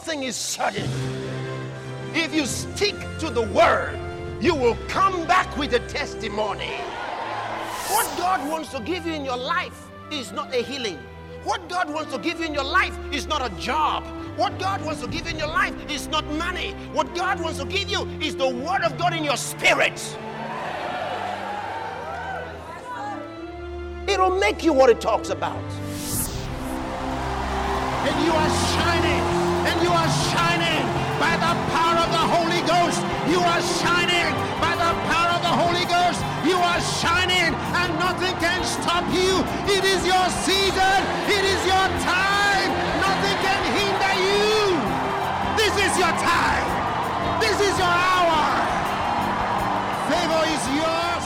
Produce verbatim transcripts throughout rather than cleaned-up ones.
thing is certain. If you stick to the word, you will come back with a testimony. What God wants to give you in your life is not a healing. What God wants to give you in your life is not a job. What God wants to give you in your life is not money. What God wants to give you is the word of God in your spirit. It'll make you what it talks about. And you are shining, and you are shining by the power of the Holy Ghost. You are shining by the power of the Holy Ghost. You are shining, and nothing can stop you. It is your season. It is your time. Nothing can hinder you. This is your time. This is your hour. Favor is yours.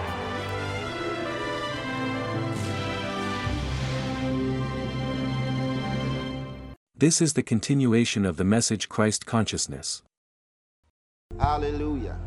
This is the continuation of the message Christ Consciousness. Hallelujah.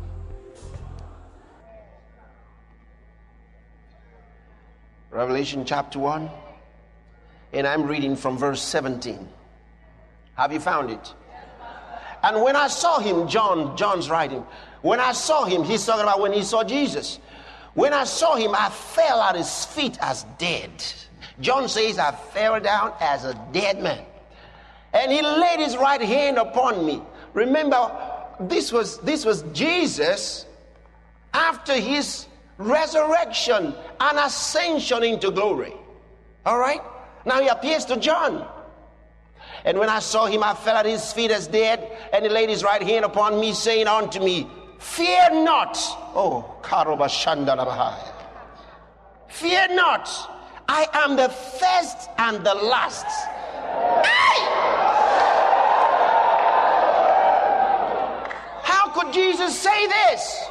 Revelation chapter one, and I'm reading from verse seventeen. Have you found it? And when I saw him, John, John's writing, when I saw him, he's talking about when he saw Jesus. When I saw him, I fell at his feet as dead. John says, I fell down as a dead man. And he laid his right hand upon me. Remember, this was this was Jesus after his resurrection and ascension into glory. All right? Now he appears to John. And when I saw him, I fell at his feet as dead, and he laid his right hand upon me, saying unto me, fear not. Oh, Karobashandalabahai. Fear not. I am the first and the last. Hey! How could Jesus say this?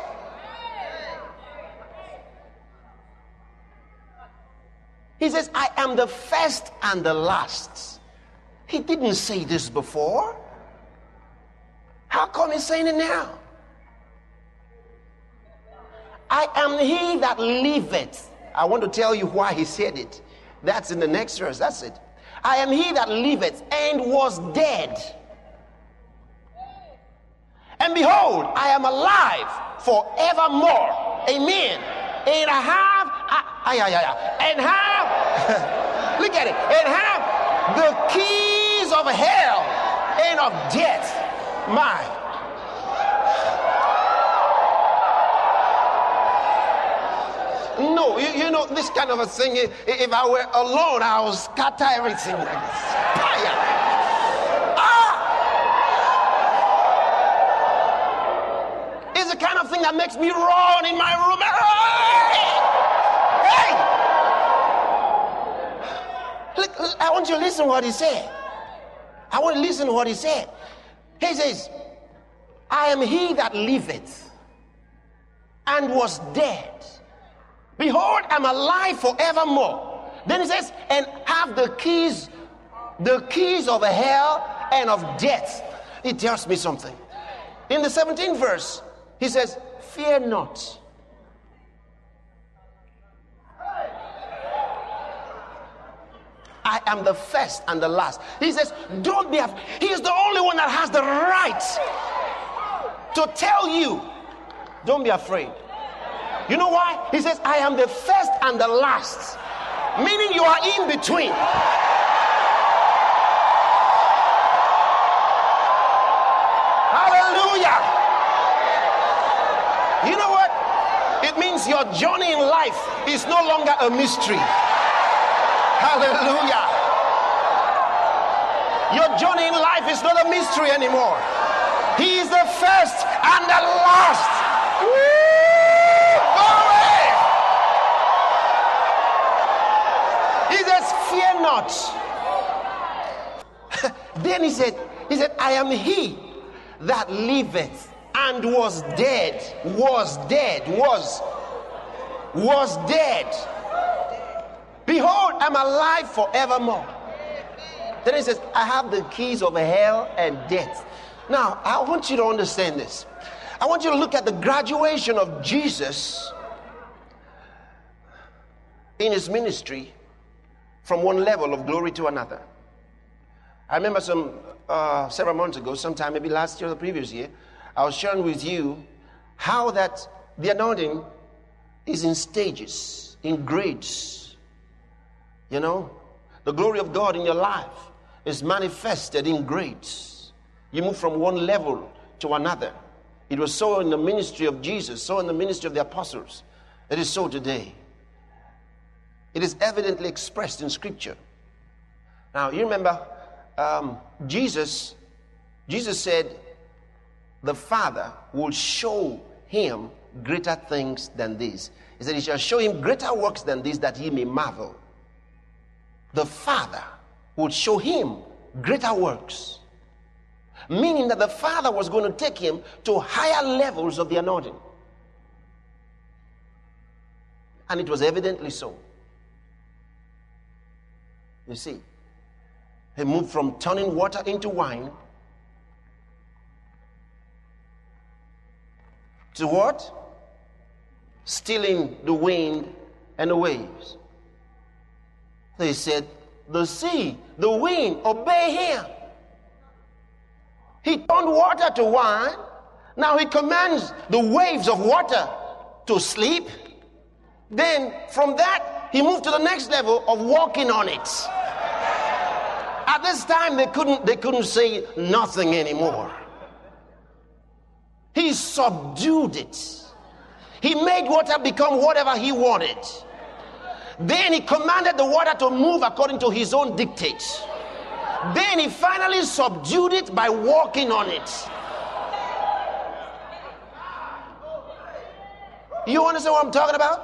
He says, I am the first and the last. He didn't say this before. How come he's saying it now? I am he that liveth. I want to tell you why he said it. That's in the next verse. That's it. I am he that liveth and was dead. And behold, I am alive forevermore. Amen. And I have, I, I, I, I, and have, look at it, and have the keys of hell and of death. My. No, you, you know, this kind of a thing, if I were alone, I would scatter everything like this. Fire. Ah! It's the kind of thing that makes me run in my room. Hey! Look, I want you to listen to what he said. I want to listen to what he said. He says, I am he that liveth and was dead. Behold, I'm alive forevermore. Then he says, and have the keys, the keys of hell and of death. He tells me something. In the seventeenth verse, he says, fear not. I am the first and the last. He says, don't be afraid. He is the only one that has the right to tell you, don't be afraid. You know why? He says, I am the first and the last. Meaning you are in between. Hallelujah. You know what? It means your journey in life is no longer a mystery. Hallelujah. Your journey in life is not a mystery anymore. He is the first and the last. Woo! Fear not. Then he said, he said, I am he that liveth and was dead, was dead, was, was dead. Behold, I'm alive forevermore. Then he says, I have the keys of hell and death. Now, I want you to understand this. I want you to look at the graduation of Jesus in his ministry from one level of glory to another. I remember some uh, several months ago, sometime maybe last year or the previous year, I was sharing with you how that the anointing is in stages, in grades. You know, the glory of God in your life is manifested in grades. You move from one level to another. It was so in the ministry of Jesus, so in the ministry of the apostles. It is so today. It is evidently expressed in Scripture. Now, you remember, um, Jesus, Jesus said, the Father will show him greater things than these. He said, he shall show him greater works than these, that he may marvel. The Father will show him greater works. Meaning that the Father was going to take him to higher levels of the anointing. And it was evidently so. You see, he moved from turning water into wine to what? Stilling the wind and the waves. They said, the sea, the wind, obey him. He turned water to wine. Now he commands the waves of water to sleep. Then from that, he moved to the next level of walking on it. At this time, they couldn't, they couldn't say nothing anymore. He subdued it. He made water become whatever he wanted. Then he commanded the water to move according to his own dictates. Then he finally subdued it by walking on it. You understand what I'm talking about?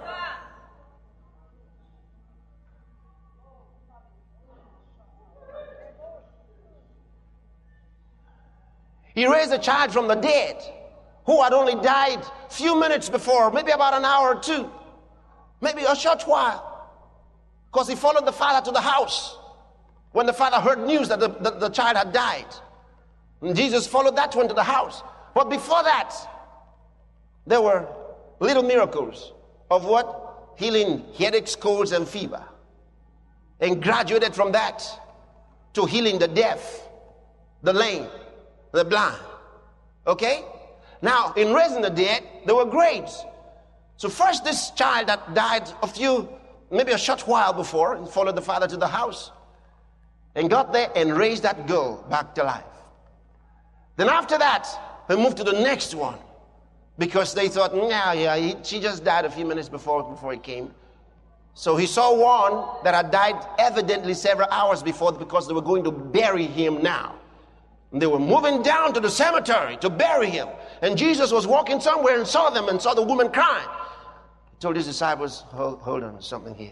He raised a child from the dead who had only died a few minutes before, maybe about an hour or two, maybe a short while, because he followed the father to the house when the father heard news that the, the, the child had died. And Jesus followed that one to the house. But before that, there were little miracles of what? Healing headaches, colds, and fever. And graduated from that to healing the deaf, the lame, the blind. Okay? Now, in raising the dead, there were grades. So first, this child that died a few, maybe a short while before, he followed the father to the house and got there and raised that girl back to life. Then after that, they moved to the next one because they thought, yeah, yeah, he, she just died a few minutes before, before he came. So he saw one that had died evidently several hours before because they were going to bury him now. And they were moving down to the cemetery to bury him. And Jesus was walking somewhere and saw them and saw the woman crying. He told his disciples, hold, hold on, something here.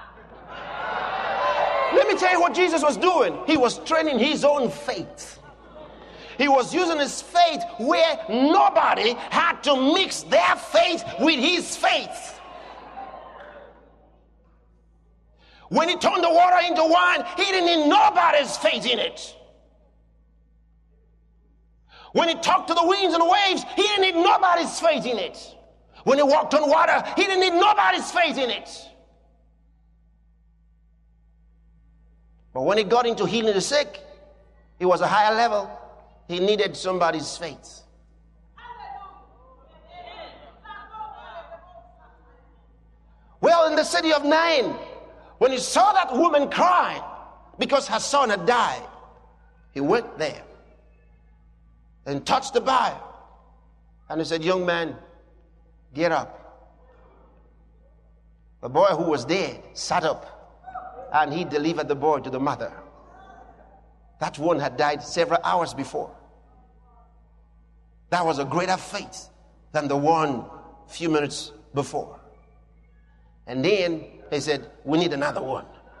Let me tell you what Jesus was doing. He was training his own faith. He was using his faith where nobody had to mix their faith with his faith. When he turned the water into wine, he didn't need nobody's faith in it. When he talked to the winds and the waves, he didn't need nobody's faith in it. When he walked on water, he didn't need nobody's faith in it. But when he got into healing the sick, it was a higher level. He needed somebody's faith. Well, in the city of Nain, when he saw that woman crying because her son had died, he went there and touched the bier. And he said, young man, get up. The boy who was dead sat up, and he delivered the boy to the mother. That one had died several hours before. That was a greater faith than the one a few minutes before. And then he said, we need another one.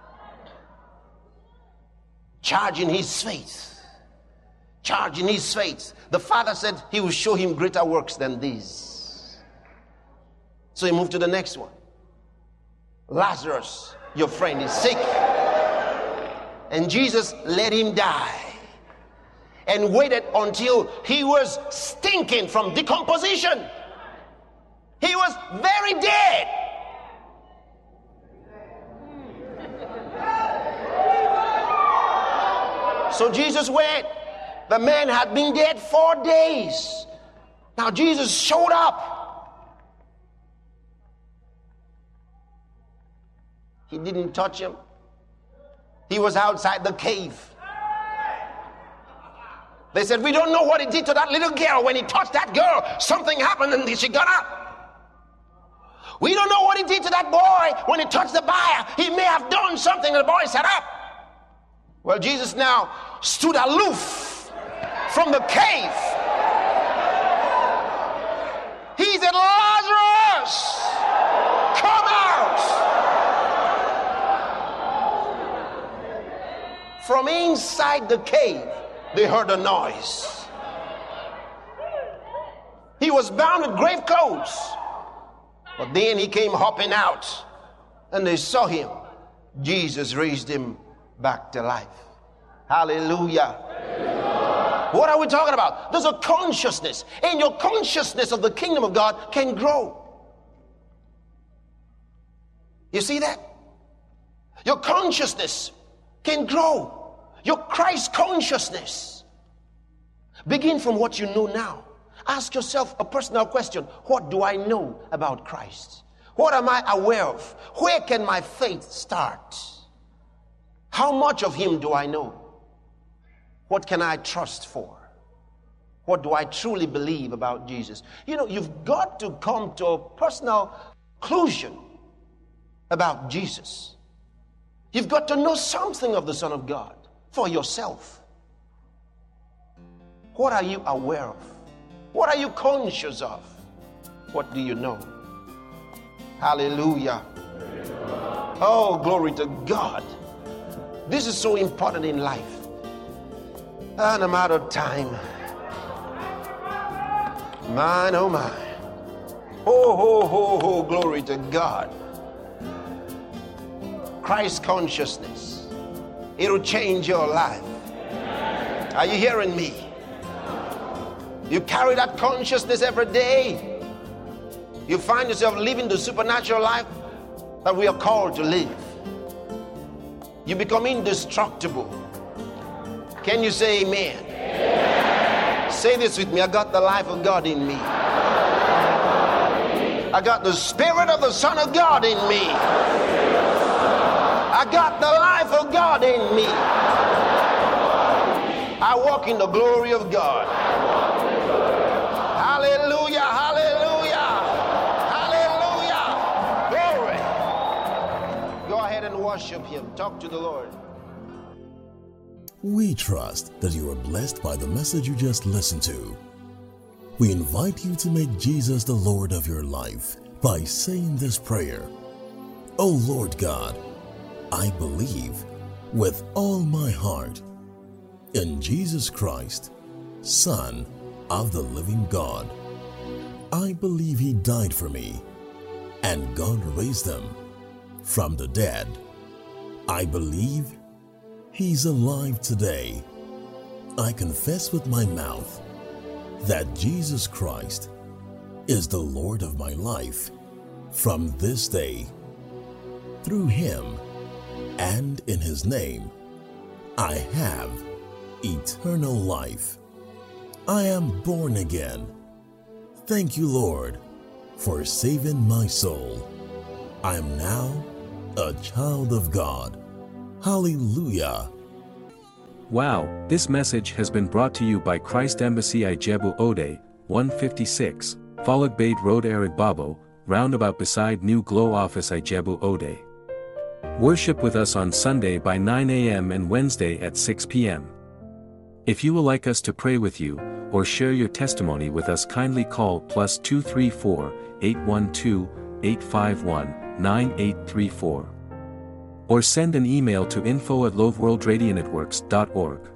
Charging his faith. Charging his faith. The father said he will show him greater works than these. So he moved to the next one. Lazarus, your friend, is sick. And Jesus let him die and waited until he was stinking from decomposition. He was very dead. So Jesus went. The man had been dead four days. Now Jesus showed up. He didn't touch him. He was outside the cave. They said, we don't know what he did to that little girl. When he touched that girl, something happened and she got up. We don't know what he did to that boy when he touched the buyer. He may have done something and the boy sat up. Well, Jesus now stood aloof from the cave. He said, Lazarus, come out. From inside the cave, they heard a noise. He was bound with grave clothes. But then he came hopping out, and they saw him. Jesus raised him back to life. Hallelujah. Hallelujah. What are we talking about? There's a consciousness, and your consciousness of the kingdom of God can grow. You see that? Your consciousness can grow. Your Christ consciousness. Begin from what you know now. Ask yourself a personal question. What do I know about Christ? What am I aware of? Where can my faith start? How much of him do I know? What can I trust for? What do I truly believe about Jesus? You know, you've got to come to a personal conclusion about Jesus. You've got to know something of the Son of God for yourself. What are you aware of? What are you conscious of? What do you know? Hallelujah. Oh, glory to God. This is so important in life. And I'm out of time. Mine, oh my. Oh, ho, ho, ho, glory to God. Christ consciousness. It'll change your life. Are you hearing me? You carry that consciousness every day. You find yourself living the supernatural life that we are called to live. You become indestructible. Can you say amen? Amen. Say this with me. I got the life of God in me. I got the Spirit of the Son of God in me. I got the life of God in me. I walk in the glory of God. Hallelujah, hallelujah, hallelujah. Glory. Go ahead and worship him. Talk to the Lord. We trust that you are blessed by the message you just listened to. We invite you to make Jesus the Lord of your life by saying this prayer. Oh Lord God, I believe with all my heart in Jesus Christ, Son of the living God. I believe he died for me and God raised him from the dead. I believe he's alive today. I confess with my mouth that Jesus Christ is the Lord of my life from this day. Through him and in his name, I have eternal life. I am born again. Thank you, Lord, for saving my soul. I am now a child of God. Hallelujah. Wow, this message has been brought to you by Christ Embassy Ijebu Ode, one fifty-six, Falagbade Road Arigbobo, roundabout beside New Glow Office Ijebu Ode. Worship with us on Sunday by nine a.m. and Wednesday at six p.m. If you would like us to pray with you, or share your testimony with us, kindly call plus two three four, eight one two, eight five one, nine eight three four. Or send an email to info at loveworldradionetworks dot org.